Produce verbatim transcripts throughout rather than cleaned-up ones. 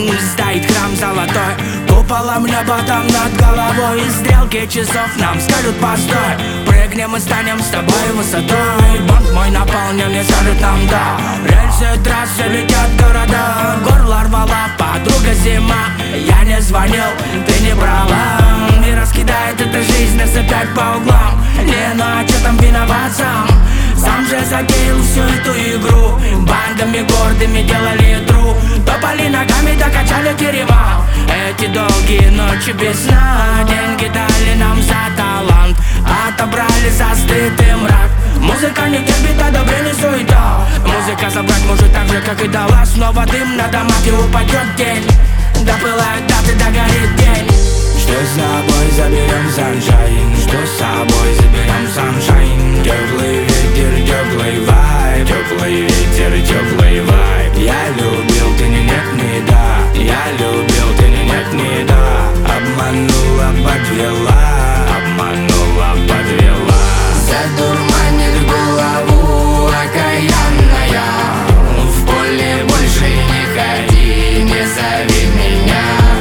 Стоит храм золотой, куполом небо там над головой. И стрелки часов нам скажут постой. Прыгнем и станем с тобой высотой. Банк мой наполнен и скажет нам да. Рельсы трассы летят города. Горло рвала подруга зима. Я не звонил, ты не брала. И раскидает эта жизнь нас опять по углам. Не, ну а чё там виноват сам? Сам же затеял всю эту игру. Бандами гордыми делали тру. Топали ногами, докачали терема. Эти долгие ночи без сна. Деньги дали нам за талант, отобрали за стыд и мрак. Музыка не терпит одобрение, суета. Музыка забрать может так же, как и дала. Снова дым на домах и упадет тень. Допылают даты, догорит день. Что с собой заберем саншайн? Что с собой заберем саншайн? Теплый ветер, теплый вайб. Теплый ветер, теплый вайб. Я любил, ты не нет, не да. Я любил, ты не нет, не да. Обманула, подвела. Обманула, подвела. Задурманит голову окаянная. В поле больше не ходи, не зови меня.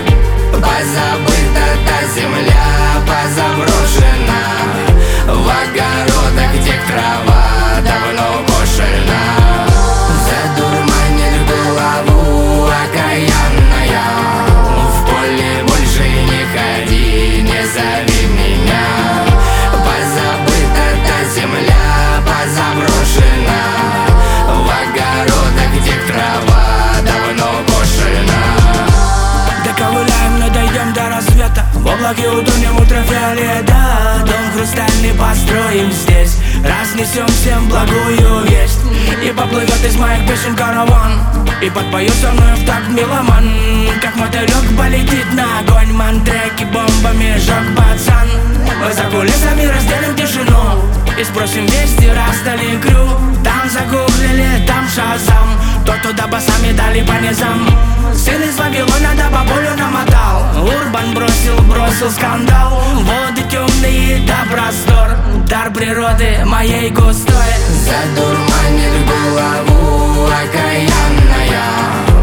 Позабыта та земля, позаброшена. В огородах, где трава давно кошена. Задурманит голову окаянная. В поле больше не ходи, не зови меня. Позабыта та земля, позаброшена. В огородах, где трава давно кошена. Доковыляем, но дойдем до рассвета. В облаке утонем ультрафиолета. Дом хрустальный построим здесь. Разнесем всем благую весть. И поплывет из моих песен караван. И подпоет со мной в такт меломан. Как мотылек полетит на огонь. Мантреки бомбами жёг пацан. Мы за кулисами разделим тишину. И спросим вести, раздали крю. Там загуглили, там шазам. То туда басами дали по низам. Сын из Вавилона до бабулю намотал. Урбан бросил, бросил скандал. Воды темные да простор. Дар природы моей густой. Задурманит голову окаянная.